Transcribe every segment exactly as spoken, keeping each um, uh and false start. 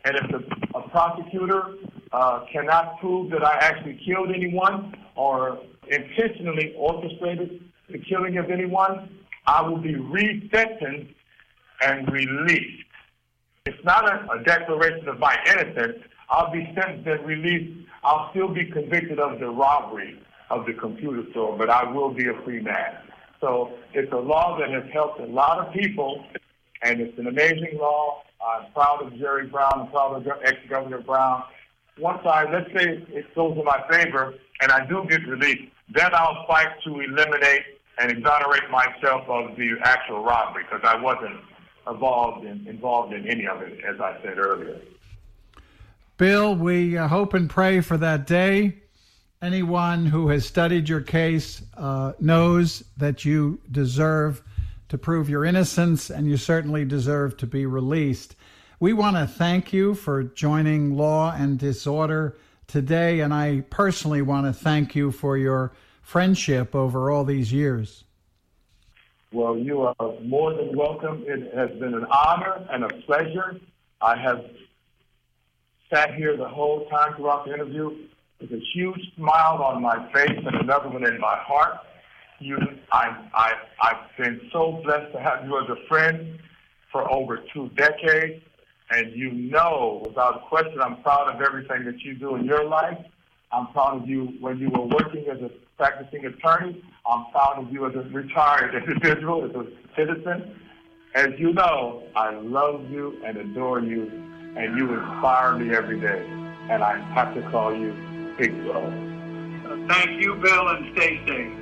And if the, a prosecutor uh, cannot prove that I actually killed anyone or intentionally orchestrated the killing of anyone, I will be resentenced and released. It's not a, a declaration of my innocence. I'll be sentenced and released. I'll still be convicted of the robbery of the computer store, but I will be a free man. So it's a law that has helped a lot of people, and it's an amazing law. I'm proud of Jerry Brown. I'm proud of ex-Governor Brown. Once I, let's say it goes in my favor and I do get released, then I'll fight to eliminate and exonerate myself of the actual robbery, because I wasn't involved in, involved in any of it, as I said earlier. Bill, we uh, hope and pray for that day. Anyone who has studied your case uh, knows that you deserve to prove your innocence, and you certainly deserve to be released. We want to thank you for joining Law and Disorder today, and I personally want to thank you for your friendship over all these years. Well, you are more than welcome. It has been an honor and a pleasure. I have sat here the whole time throughout the interview with a huge smile on my face and another one in my heart. You, I, I, I've been so blessed to have you as a friend for over two decades, and you know, without question, I'm proud of everything that you do in your life. I'm proud of you when you were working as a practicing attorney. I'm proud of you as a retired individual, as a citizen. As you know, I love you and adore you, and you inspire me every day, and I have to call you Big Bro. Uh, thank you, Bill, and stay safe.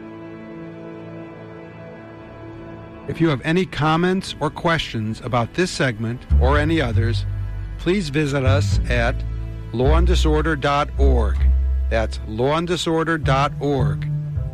If you have any comments or questions about this segment or any others, please visit us at law and disorder dot org. That's law and disorder dot org.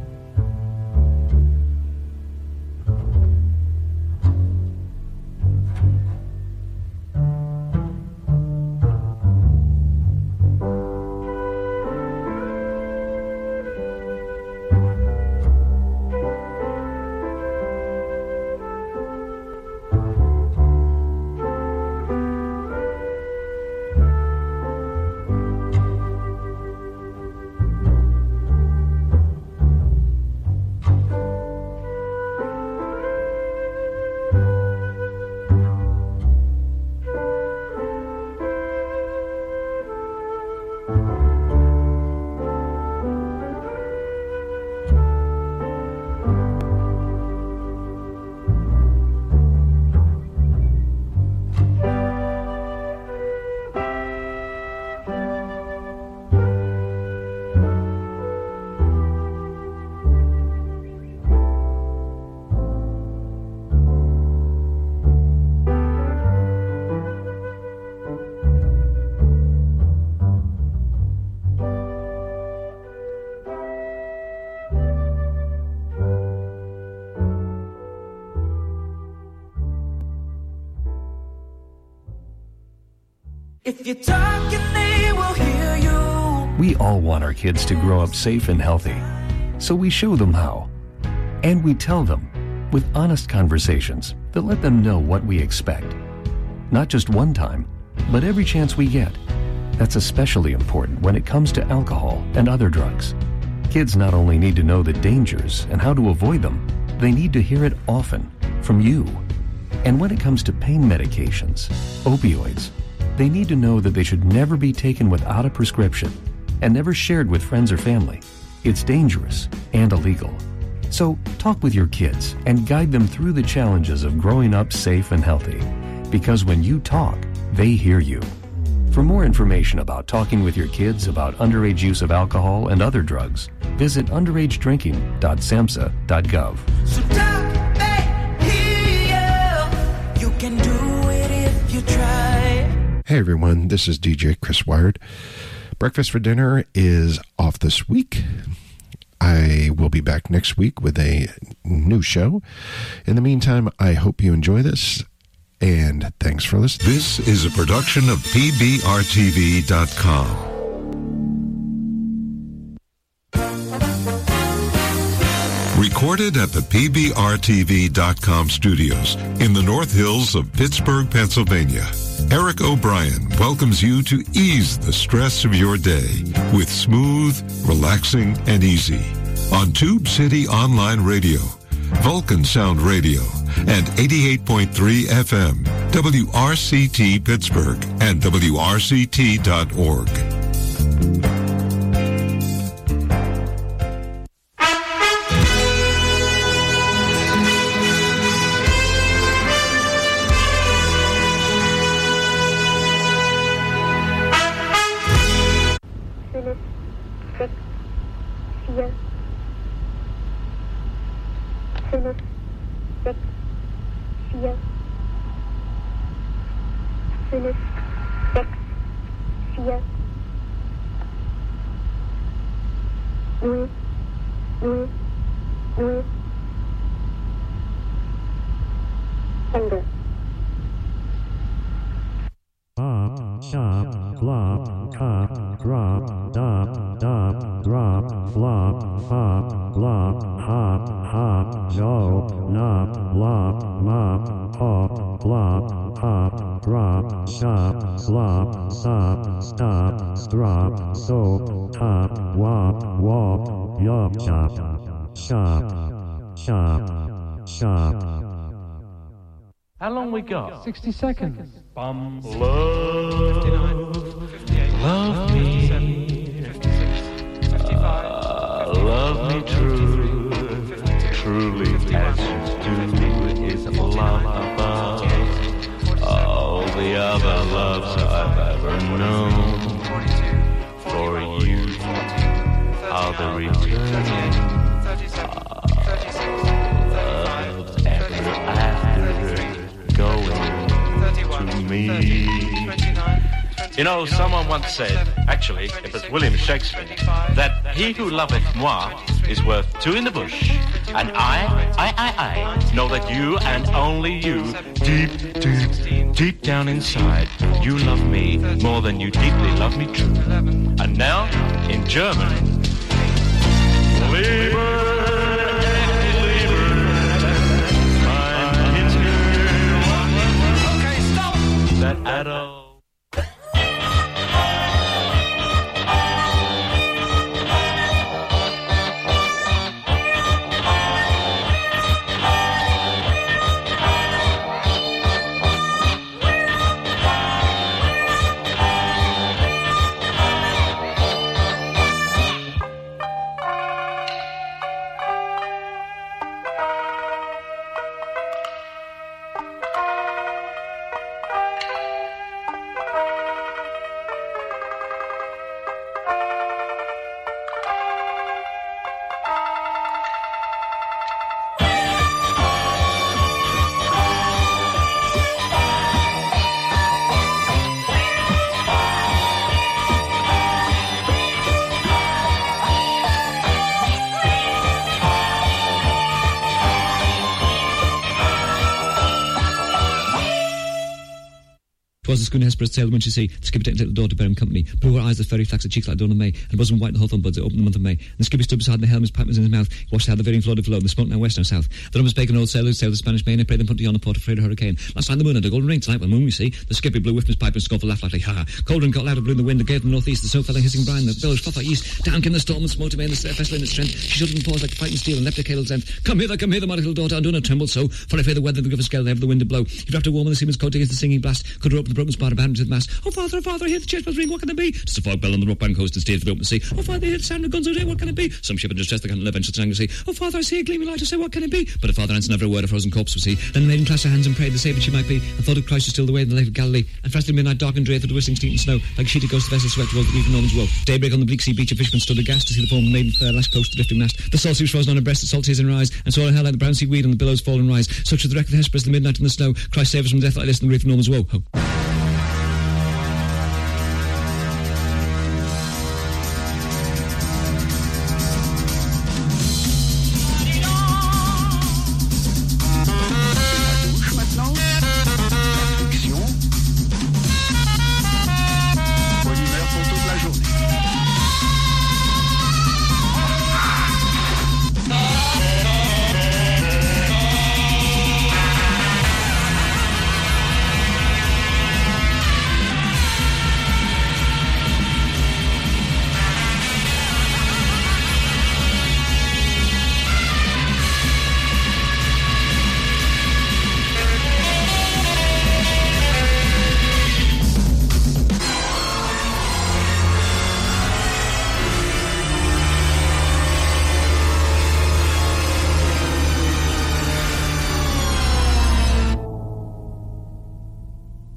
If you're talking, they will hear you. We all want our kids to grow up safe and healthy, so we show them how. And we tell them with honest conversations that let them know what we expect. Not just one time, but every chance we get. That's especially important when it comes to alcohol and other drugs. Kids not only need to know the dangers and how to avoid them, they need to hear it often from you. And when it comes to pain medications, opioids, they need to know that they should never be taken without a prescription and never shared with friends or family. It's dangerous and illegal. So talk with your kids and guide them through the challenges of growing up safe and healthy. Because when you talk, they hear you. For more information about talking with your kids about underage use of alcohol and other drugs, visit underage drinking dot samhsa dot gov. So talk, they hear you. You can do it if you try. Hey everyone, this is D J Chris Wired. Breakfast for Dinner is off this week. I will be back next week with a new show. In the meantime, I hope you enjoy this, and thanks for listening. This is a production of P B R T V dot com. Recorded at the P B R T V dot com studios in the North Hills of Pittsburgh, Pennsylvania. Eric O'Brien welcomes you to ease the stress of your day with smooth, relaxing, and easy on Tube City Online Radio, Vulcan Sound Radio, and eighty-eight point three F M, W R C T Pittsburgh, and W R C T dot org. How long we got? sixty seconds. Bum. Love, love me, uh, love me true, truly as you do is love above all the other loves I've ever known. For you are the returning love ever after going to me. You know, someone once said, actually, it was William Shakespeare, that he who loveth moi is worth two in the bush. And I, I, I, I know that you and only you, deep, deep, deep down inside, you love me more than you deeply love me true. And now, in German, Liebe, Liebe, mein Kind. Okay, stop! That adult. Was the schooner Hesperus sailed when she say the skipper take little daughter bear him company. Blue her eyes, the fairy flax, her cheeks like dawn of May, and bosom white the hawthorn buds that opened the month of May. And the skipper stood beside the helm, his pipe was in his mouth. He watched how the varying flow did flow, the smoke now west now south. The rum bacon old sailors sailed the Spanish main, and prayed them put to yonder port afraid of hurricane. Last night the moon and the golden ring, tonight the moon we see. The skipper blew whiffed his pipe and scornful laughed like ha ha. Cold and got louder blew in the wind, the gale from the northeast, the snow fell and hissing brine, the billows fluff east. Down came the storm and smote him in the vessel in its strength. She shuddered and paused like fighting steel and left her cable's end. Come hither, come hither, my little daughter, and do not tremble so, for I fear the weather the river's gale, and ever the wind to blow. He wrapped her warm in the seaman's coat against the singing blast. Could her open the broken spar abandoned to the mast. Oh father, oh father, I hear the church bells ring, what can it be? Just a fog bell on the rock bank coast and steered for the open sea. Oh father, I hear the sound of guns out there, what can it be? Some ship in distress that can't live venture to anger sea. Oh father, I see a gleaming light, I say, what can it be? But a father answered never a word, a frozen corpse was he. Then the maiden clasped her hands and prayed the saviour she might be, and thought of Christ was still the way in the lake of Galilee. And fast in midnight dark and drear through the whistling sleet and snow, like a sheeted ghost the vessel swept towards the reef of Norman's woe. Daybreak on the bleak sea beach, a fisherman stood aghast to see the form of a maiden fair lashed close to the lifting mast. The salt sea was frozen on her breast, the salt tears in her eyes, and saw her hair like the brown sea weed on the billows fall and rise. Such was the wreck of the Hesperus, the midnight in the snow. Christ save us from death like this in the reef of Norman's woe. Ho.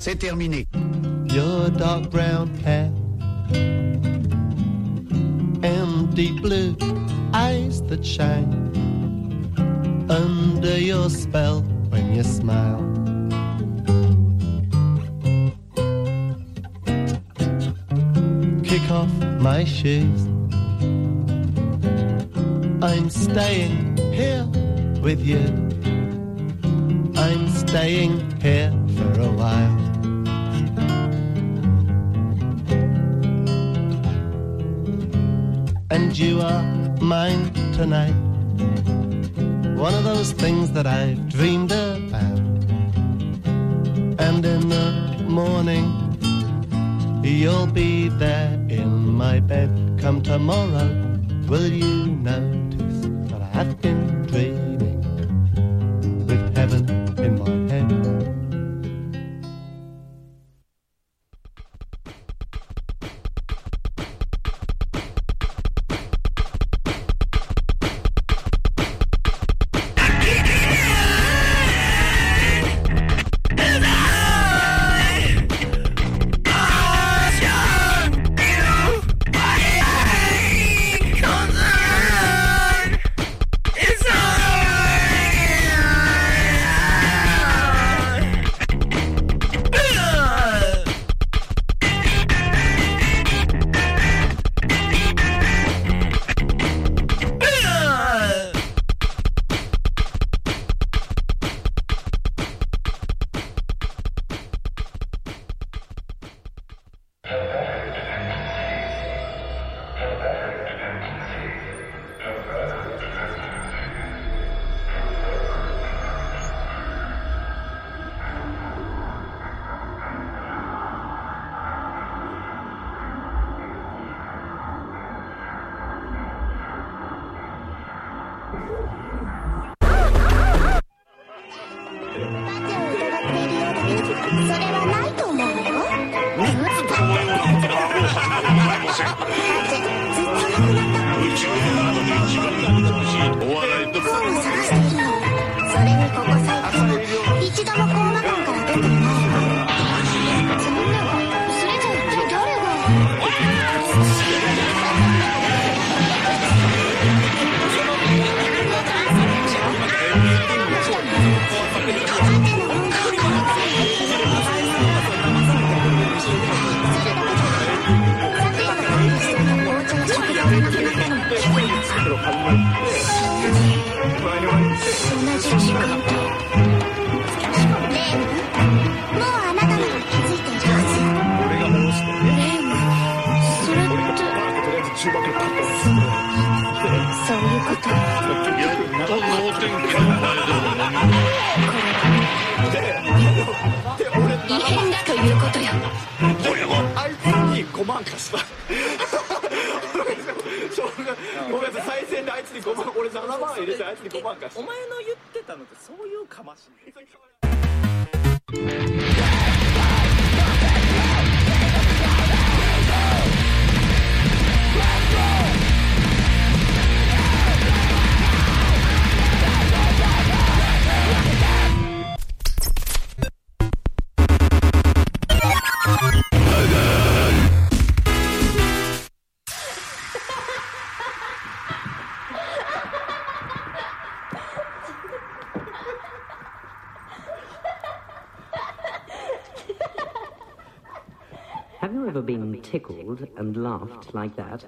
c'est terminé. Your dark brown hair and deep blue eyes that shine under your spell when you smile. Kick off my shoes. I'm staying here with you. I'm staying here for a while. And you are mine tonight. One of those things that I've dreamed about. And in the morning you'll be there in my bed. Come tomorrow, will you notice that I've been dreaming with heaven in my head? Have you ever been tickled and laughed like that?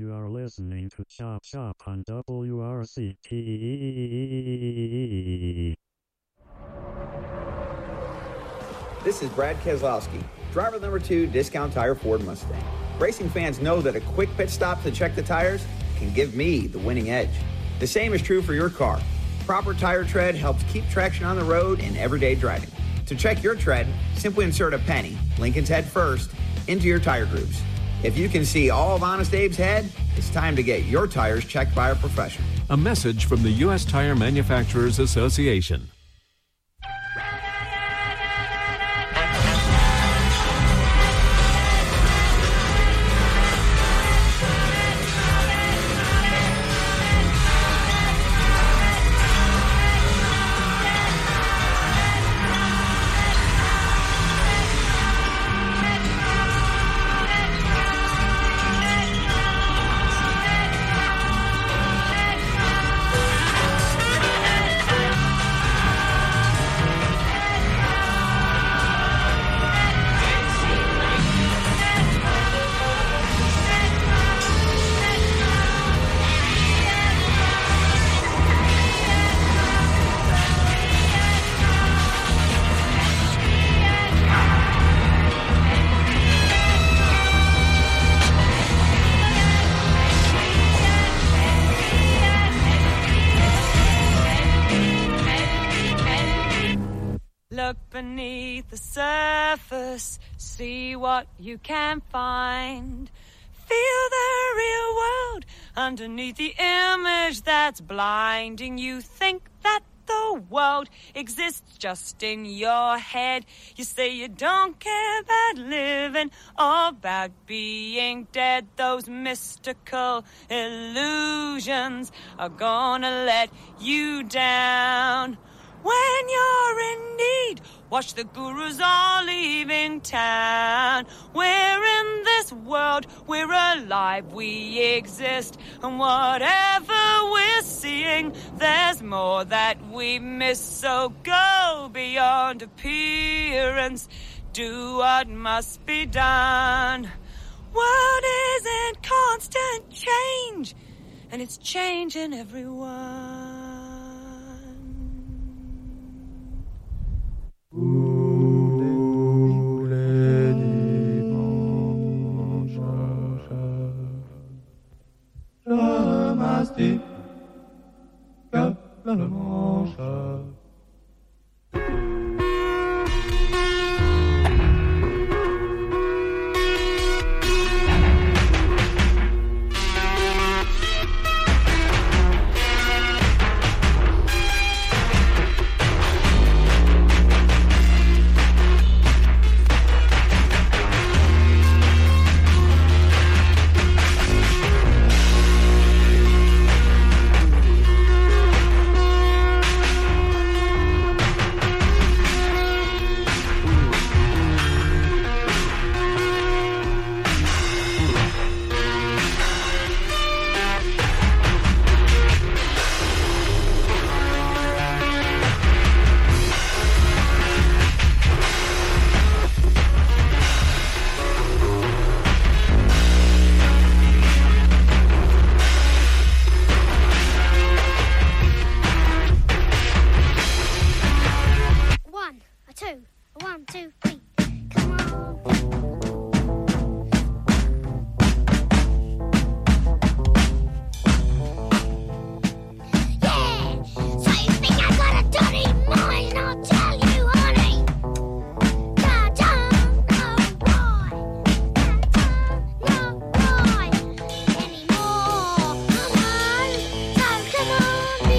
You are listening to Chop Chop on W R C T. This is Brad Keselowski, driver number two, Discount Tire Ford Mustang. Racing fans know that a quick pit stop to check the tires can give me the winning edge. The same is true for your car. Proper tire tread helps keep traction on the road in everyday driving. To check your tread, simply insert a penny, Lincoln's head first, into your tire grooves. If you can see all of Honest Abe's head, it's time to get your tires checked by a professional. A message from the U S Tire Manufacturers Association. Look beneath the surface, see what you can find. Feel the real world underneath the image that's blinding. You think that the world exists just in your head. You say you don't care about living or about being dead. Those mystical illusions are gonna let you down. When you're in need, watch the gurus all leaving town. We're in this world, we're alive, we exist. And whatever we're seeing, there's more that we miss. So go beyond appearance, do what must be done. World is in constant change, and it's changing everyone. Namaste, Cap la Manche.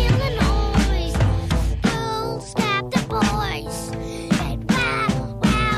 Wow, wow.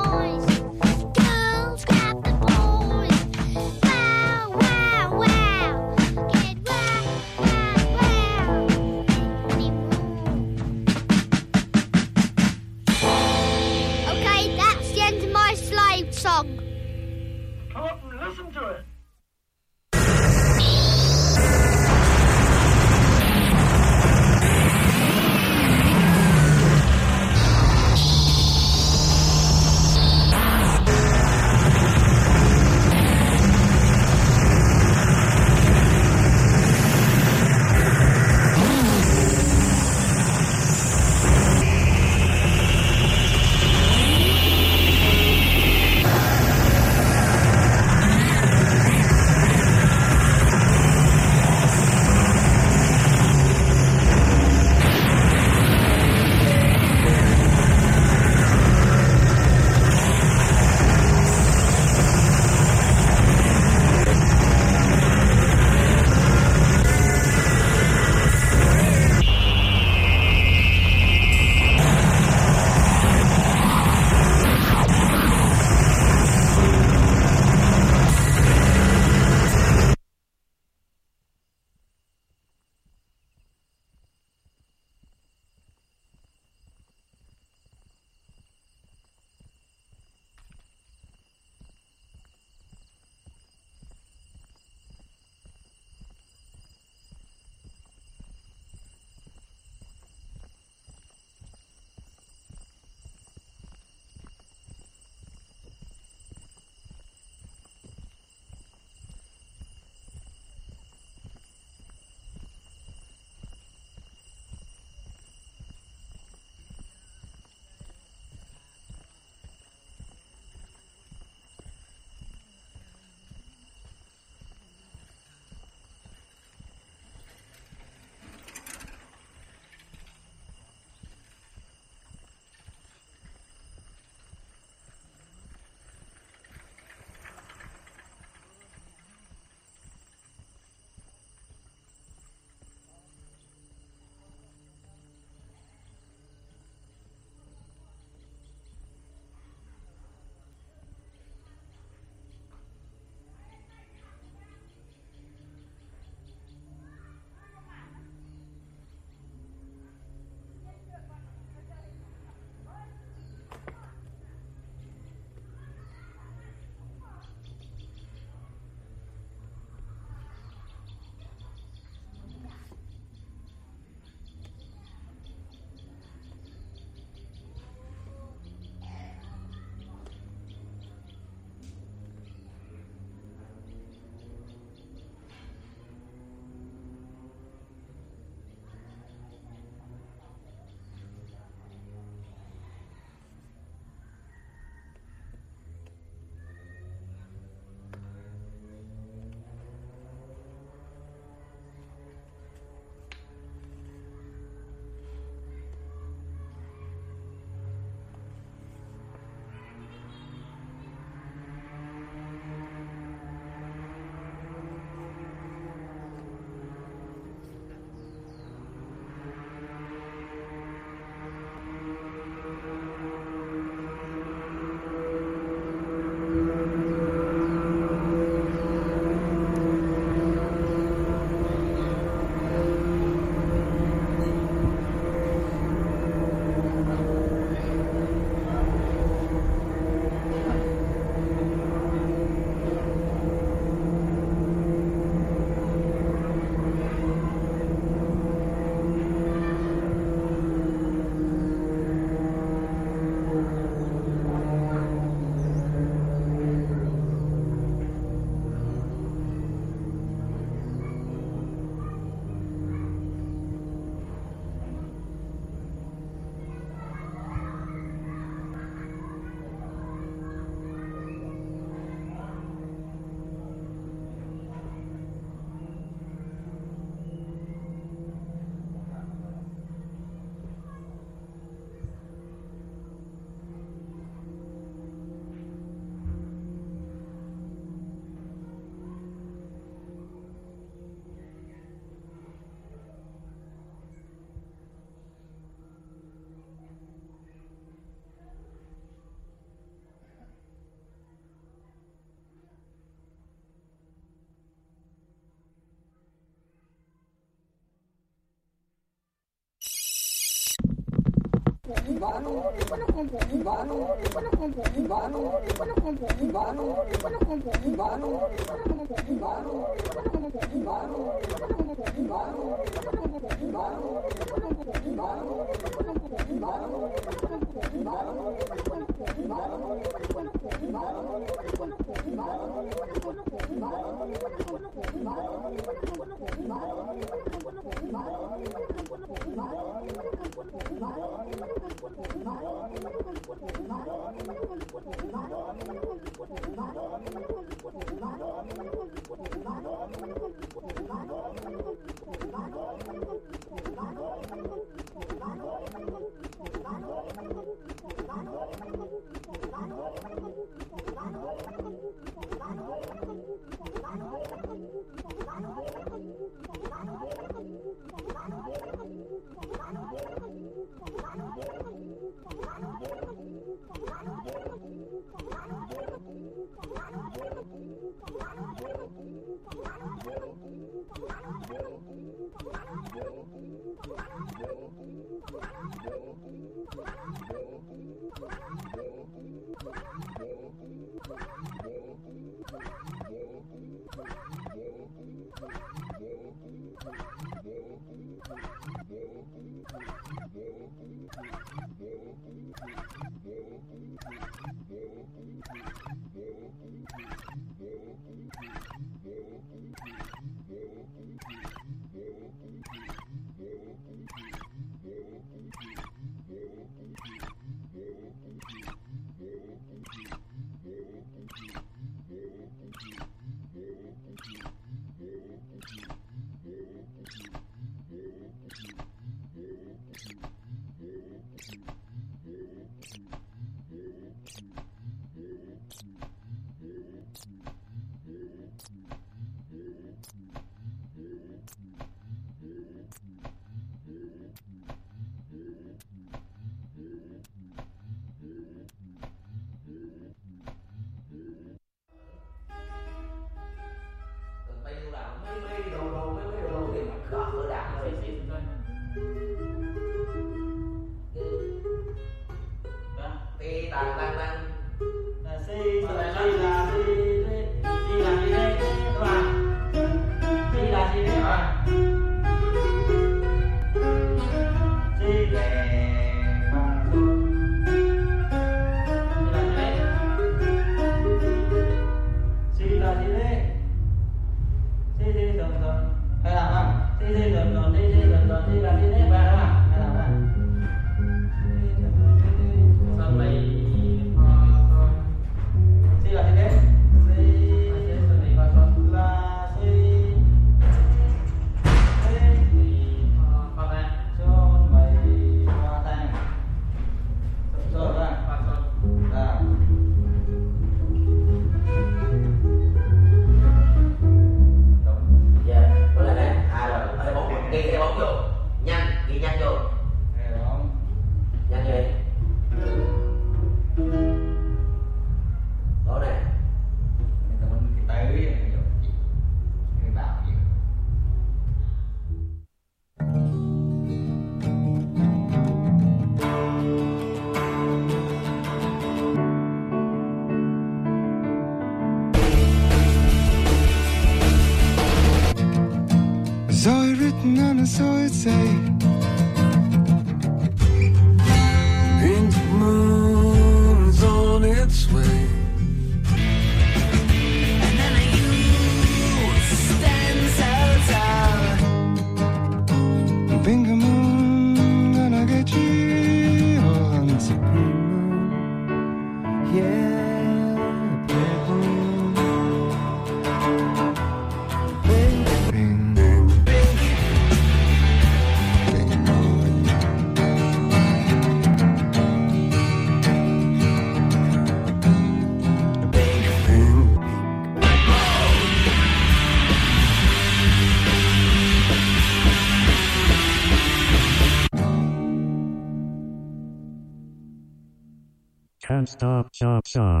Can't stop, stop, stop.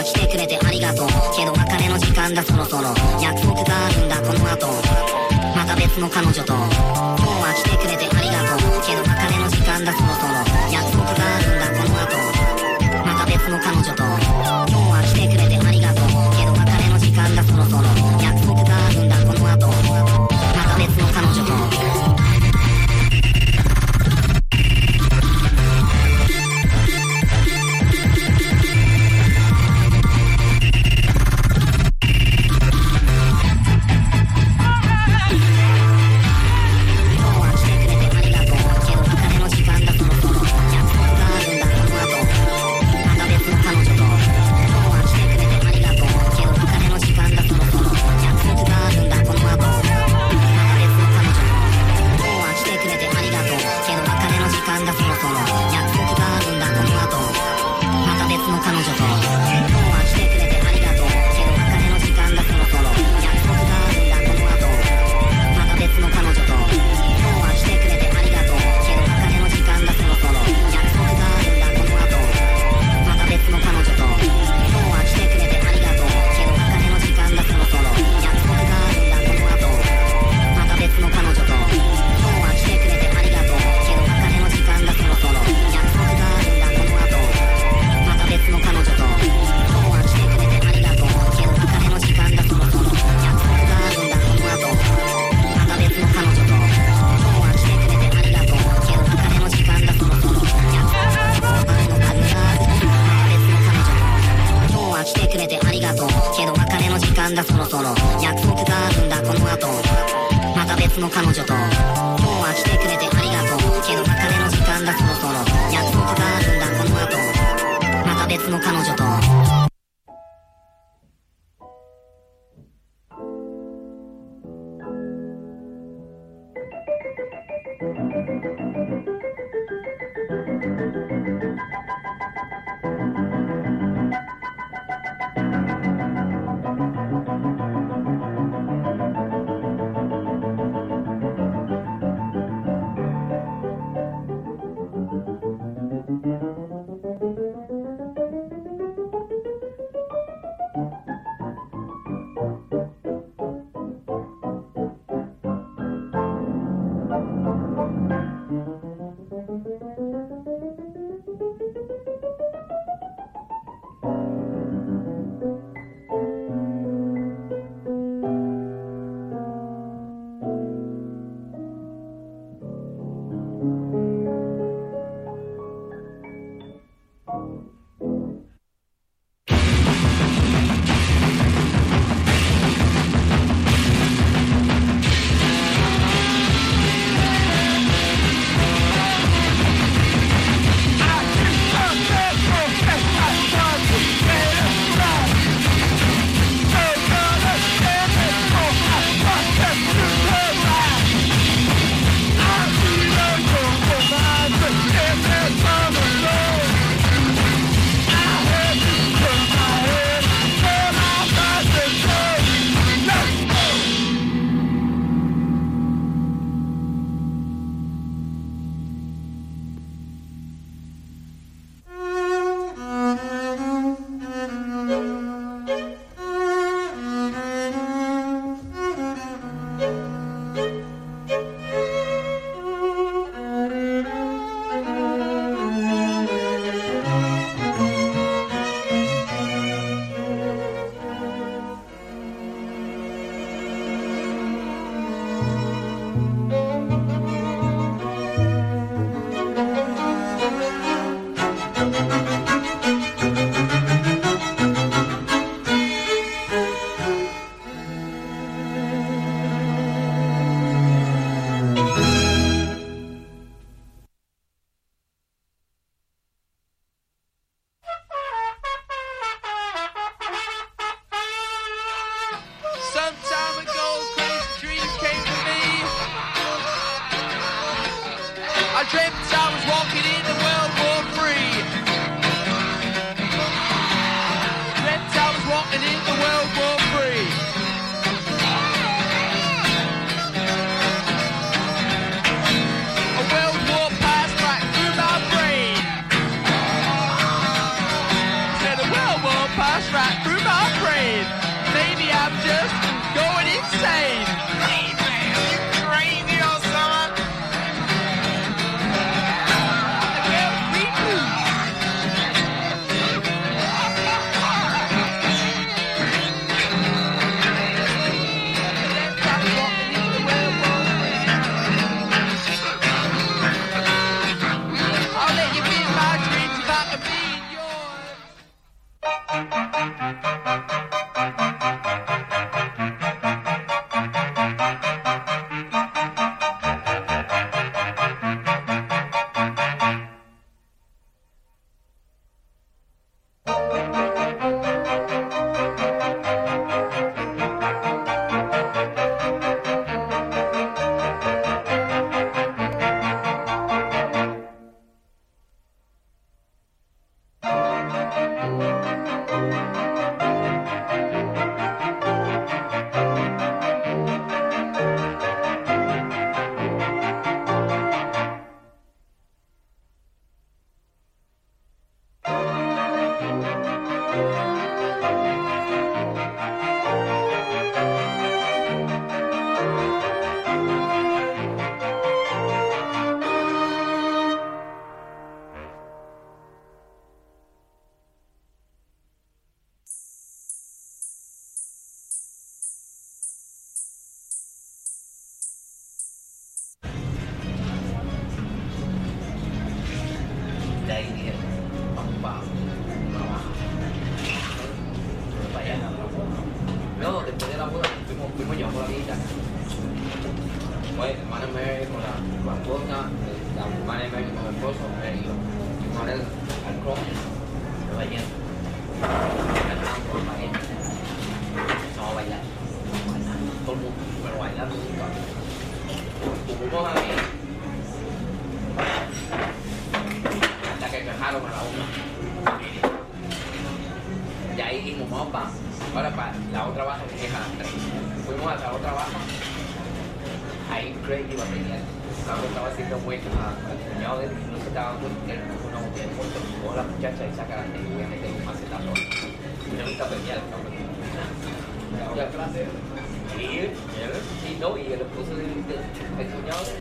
来てくれてありがとうけど別れの時間だそろそろ約束があるんだこの後また別の彼女と今日は来てくれてありがとうけど別れの時間だそろそろ約束があるんだこの後また別の彼女と今日は来てくれてありがとうけど別れの時間だそろそろ約束があるんだこの後また別の彼女と World War pass right through my brain. Maybe I'm just going insane. Hey man, you crazy or something? I'll let you be in my dreams if I can be in No, después de la boda fuimos, fuimos yo por la visita. Pues hermana Mary con la, con la esposa, la hermana Mary con el esposo, Mary y yo. Fuimos al, al cross, de ballena. Cantábamos por la ballena. Empezamos a bailar. Bailando, todo el mundo, pero bailando. Fuimos ahí. Hasta que quejaron a la una. Y ahí dijimos, vamos para, ahora para la otra baja que es a las tres. Fuimos a la otra baja, ahí Craig iba a pelear. Claro, estaba haciendo vueltas al cuñado de él, no se estaba dando él con una botella de muerto, coge a la muchacha y saca la y voy a meter un macetazo. Y me gusta pelear, cabrón. Y él, y no, y el esposo del cuñado de él.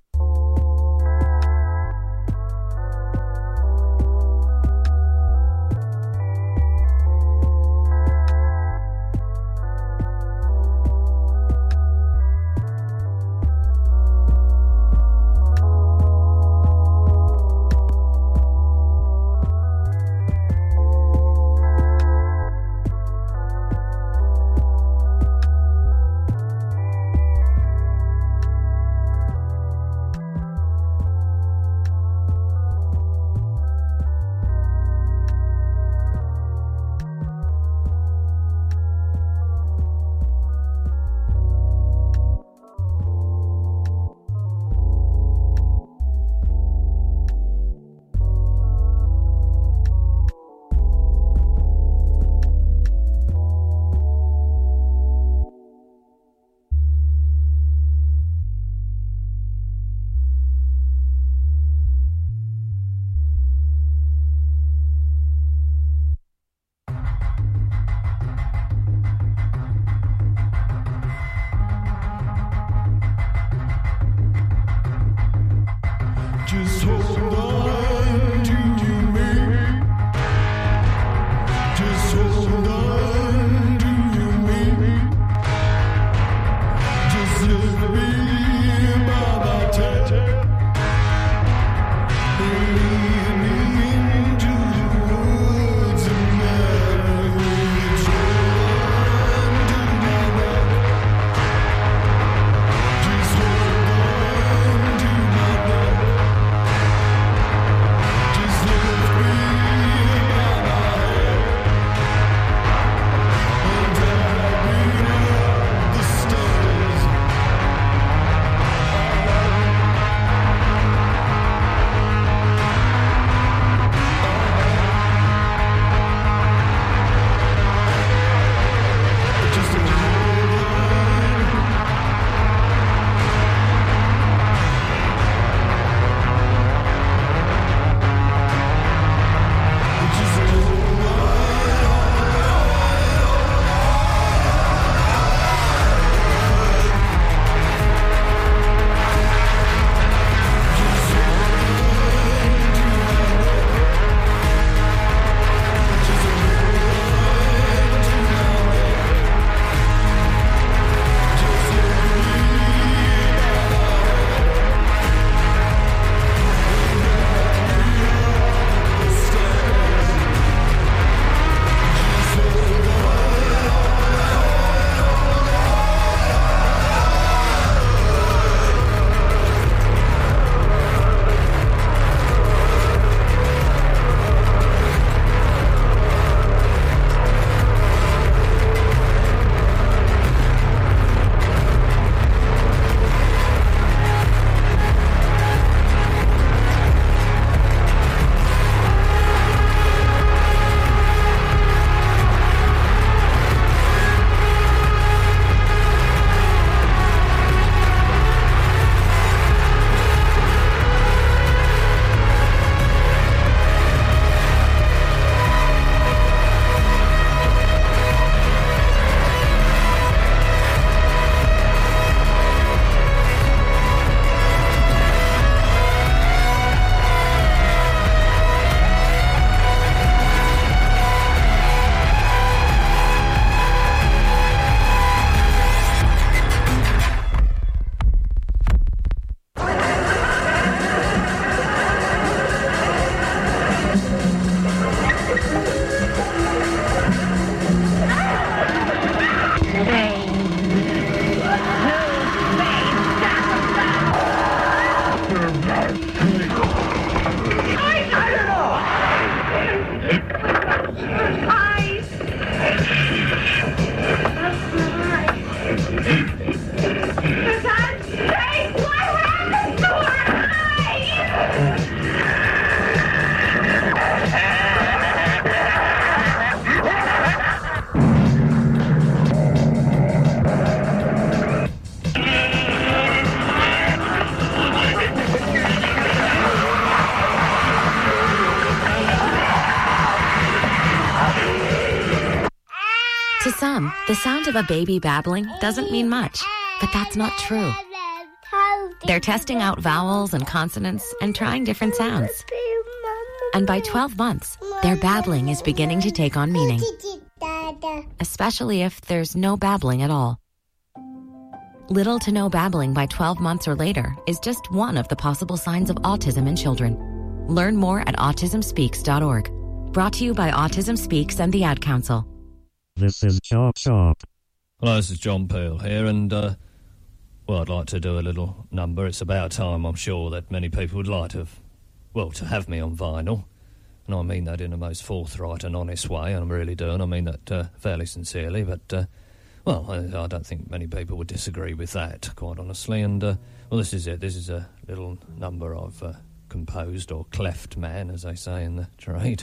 To some, the sound of a baby babbling doesn't mean much, but that's not true. They're testing out vowels and consonants and trying different sounds. And by twelve months, their babbling is beginning to take on meaning, especially if there's no babbling at all. Little to no babbling by twelve months or later is just one of the possible signs of autism in children. Learn more at autism speaks dot org. Brought to you by Autism Speaks and the Ad Council. This is Chop Chop. Hello, this is John Peel here, and, uh, well, I'd like to do a little number. It's about time, I'm sure, that many people would like to have, well, to have me on vinyl. And I mean that in the most forthright and honest way, and I'm really doing. I mean that uh, fairly sincerely, but, uh, well, I, I don't think many people would disagree with that, quite honestly. And, uh, well, this is it. This is a little number I've uh, composed, or cleft man, as they say in the trade.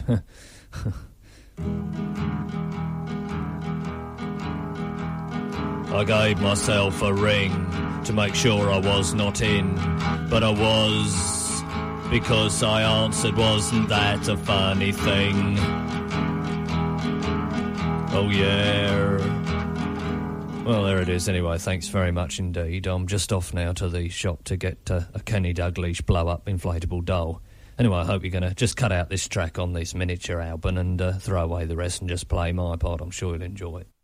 I gave myself a ring to make sure I was not in, but I was, because I answered, wasn't that a funny thing? Oh yeah. Well, there it is anyway. Thanks very much indeed. I'm just off now to the shop to get uh, a Kenny Dalglish blow-up inflatable doll. Anyway, I hope you're going to just cut out this track on this miniature album and uh, throw away the rest and just play my part. I'm sure you'll enjoy it.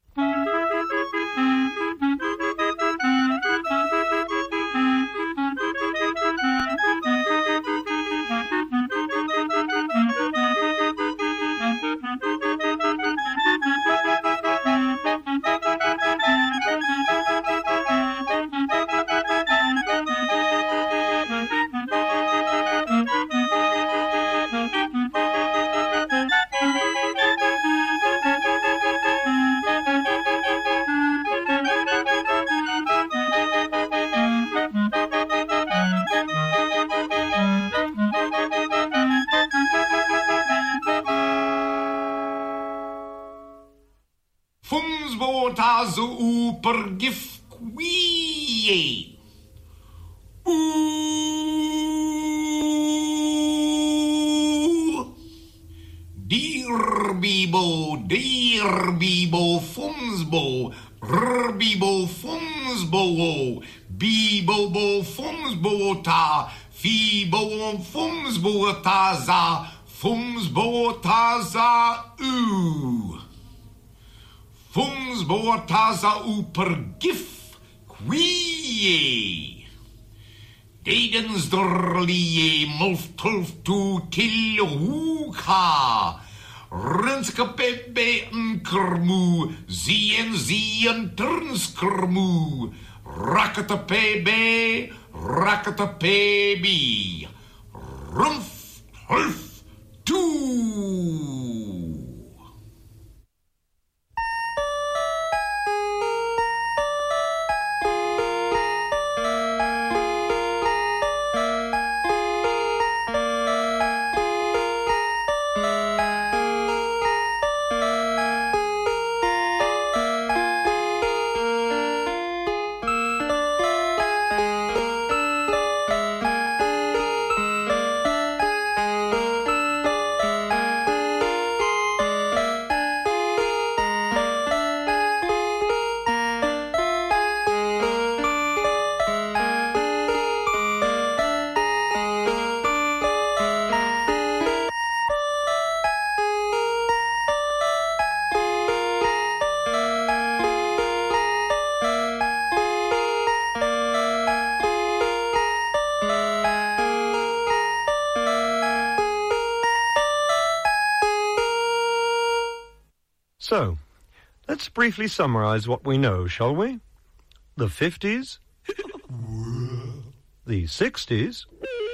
Pergif qui Ooh Dear Bibo, dear Bibo, Fumsbo, Rbibo, Fumsbo, Bibo, bo, Fumsbo, ta, Fibo, Fumsbo, taza, Fumsbo, taza, ooh. Fumsbo taza u pergif quie. Dedens dorlie mulf tulf tu til hoeka. Renske pebe nkermu, zien zien turnskermu. Rakete pebe, rakete pebi. Rumpf, hulf, toe. So, let's briefly summarize what we know, shall we? The fifties, the sixties,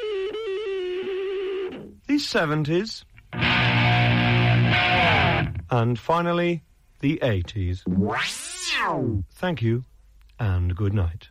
the seventies, and finally, the eighties. Thank you, and good night.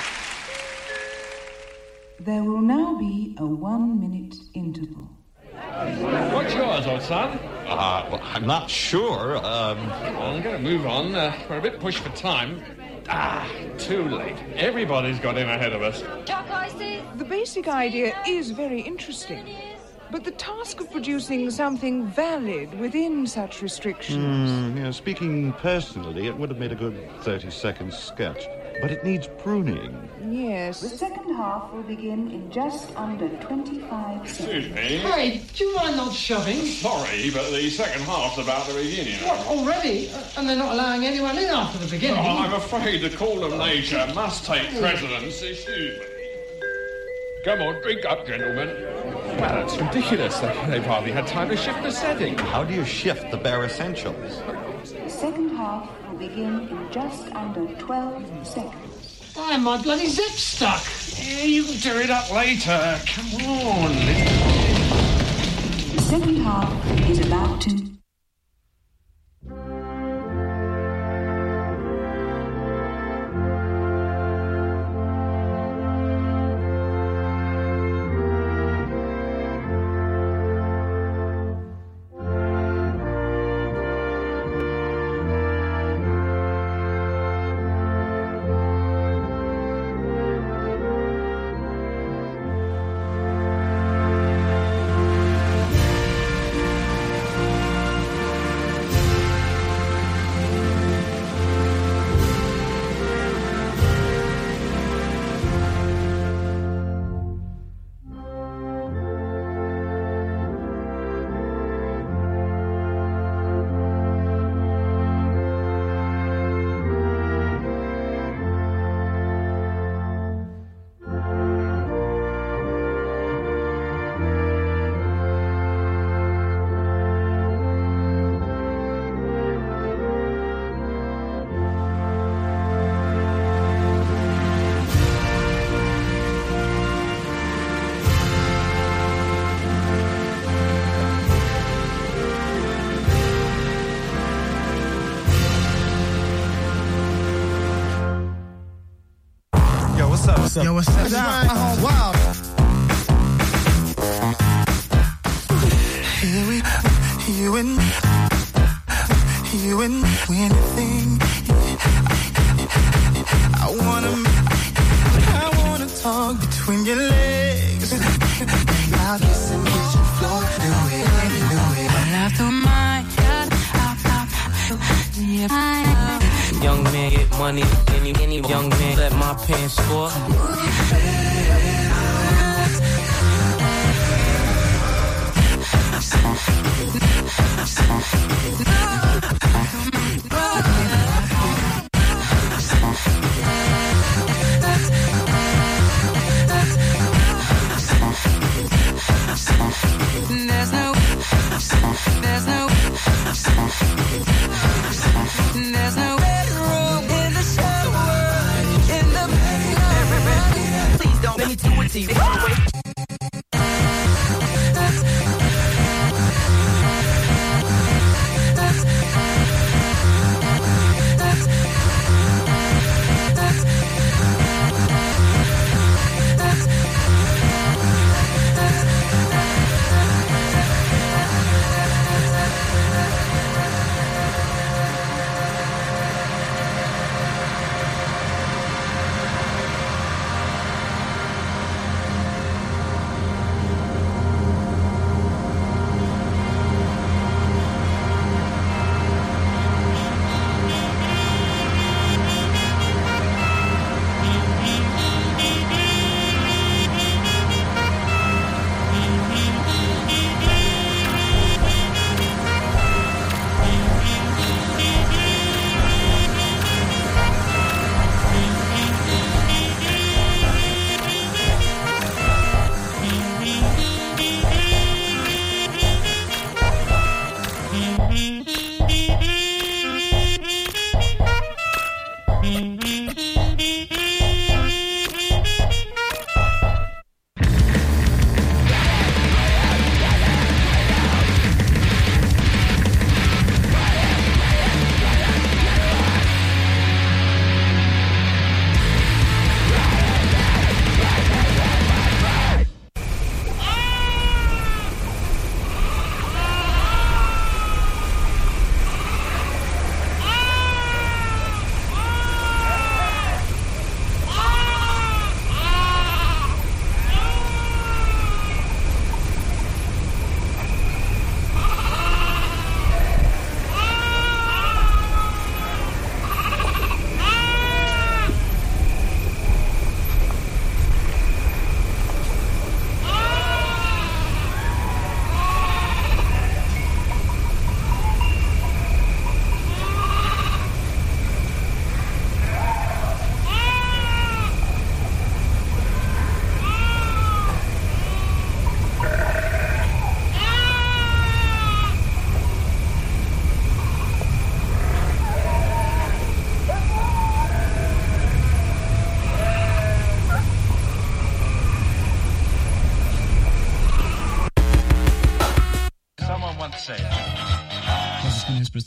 There will now be a one-minute interval. What's yours, old son? Uh, well, I'm not sure. Um... I'm going to move on. Uh, we're a bit pushed for time. Ah, too late. Everybody's got in ahead of us. The basic idea is very interesting. but the task of producing something valid within such restrictions. Mm, yeah, speaking personally, it would have made a good thirty-second sketch, but it needs pruning. Yes. The second half will begin in just under twenty-five seconds. Excuse me. Hey, do you mind not shoving? Sorry, but the second half's about to begin, you know. What, already? Uh, and they're not allowing anyone in after the beginning? Oh, I'm afraid the call of nature must take precedence. Excuse me. Come on, drink up, gentlemen. Well, that's ridiculous. They- They've hardly had time to shift the setting. How do you shift the bare essentials? The second half will begin in just under twelve seconds. Why, my bloody zip's stuck. Yeah, you can tear it up later. Come on. The second half is about to... What's up? Yo, what's up? Uh-huh. Wow. Here we, you and you and anything. I wanna, I wanna talk between your legs. Now listen, get your flow, do it, do it. But after my, young man get money, any any young man let my pants score. There's no, there's no, there's no bedroom in the shower, in the bedroom. Please don't let me do it to you.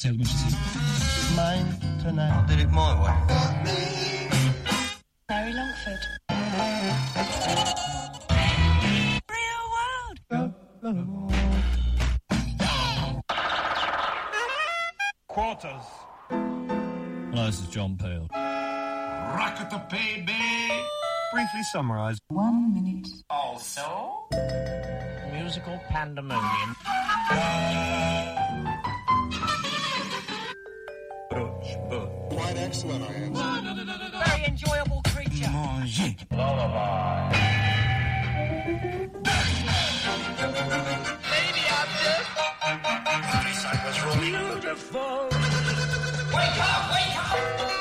Mine tonight. I did it my way. Barry Longford. Real world. Quarters. Hello, this is John Peel. Rocket baby. Briefly summarise. One minute. Also, Musical pandemonium. quite excellent, I am. Very enjoyable creature. Lullaby. Maybe I'm just. Countryside was rolling. Beautiful. Wake up! Wake up!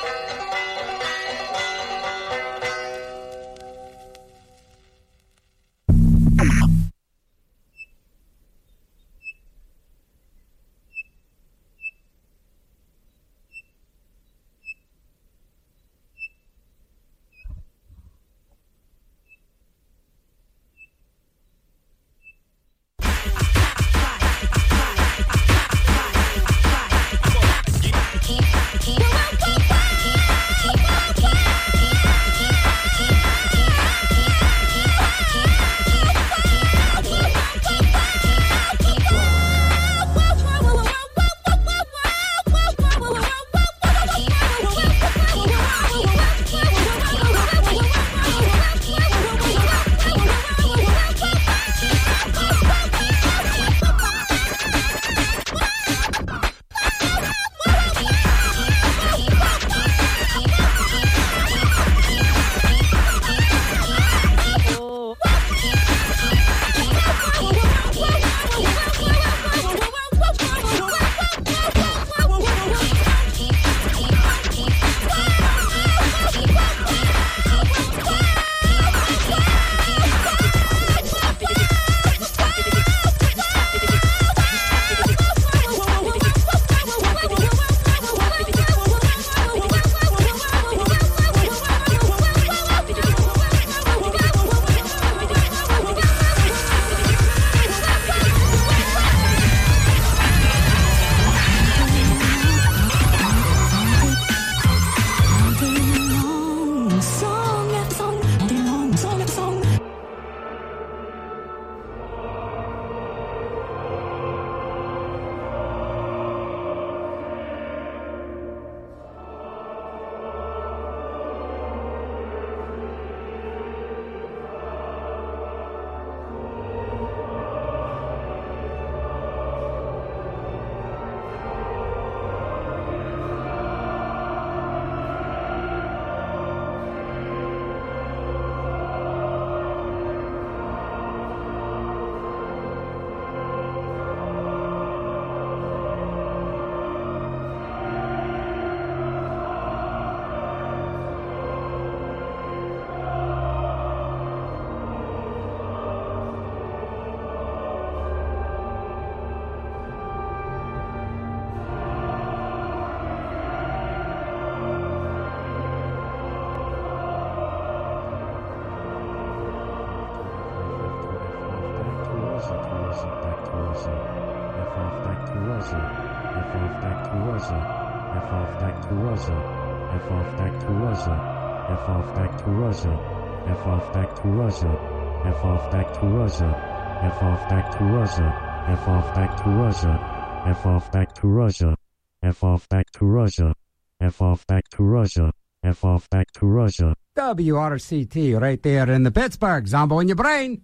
W R C T right there in the Pittsburgh. Zombo in your brain.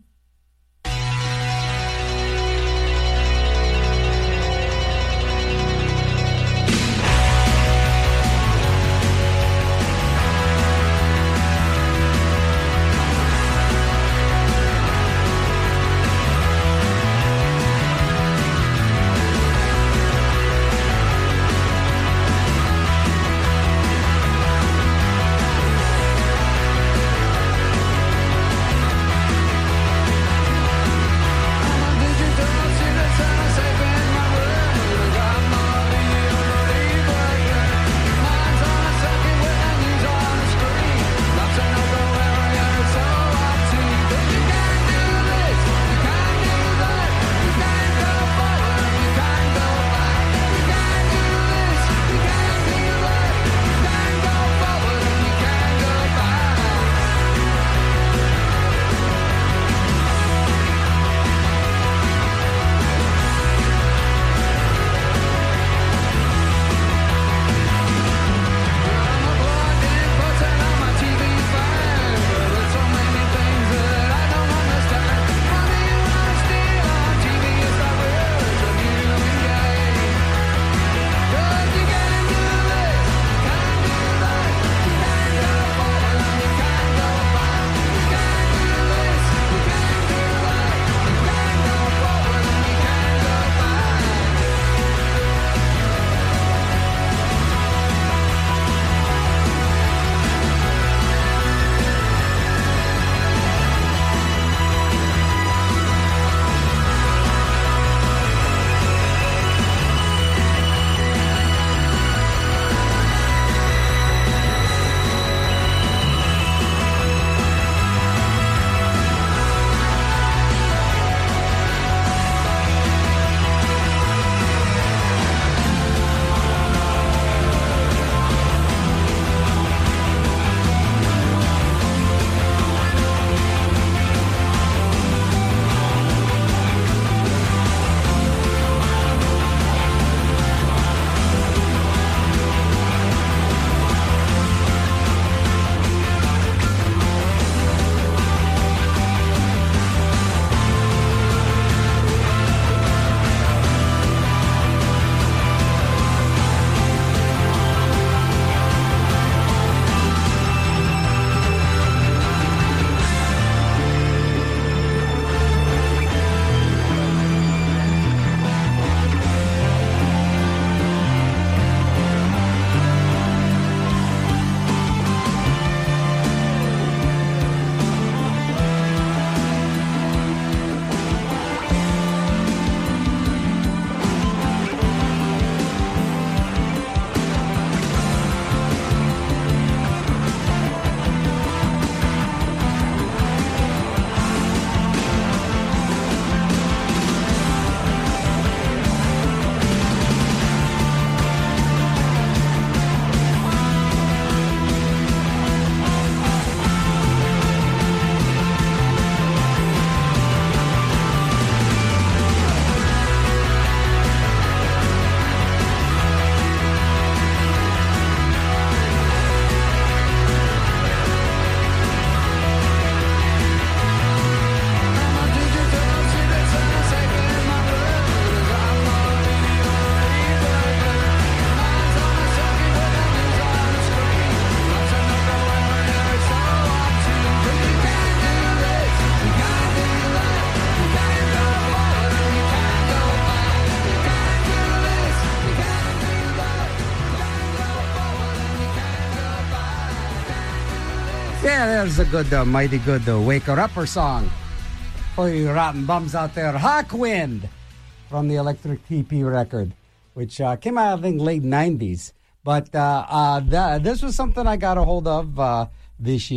Yeah, there's a good, uh, mighty good uh, Wake Her Upper song for you rotten bums out there. Hawkwind from the Electric T P record, which uh, came out, I think, late nineties. But uh, uh, th- this was something I got a hold of uh, this year.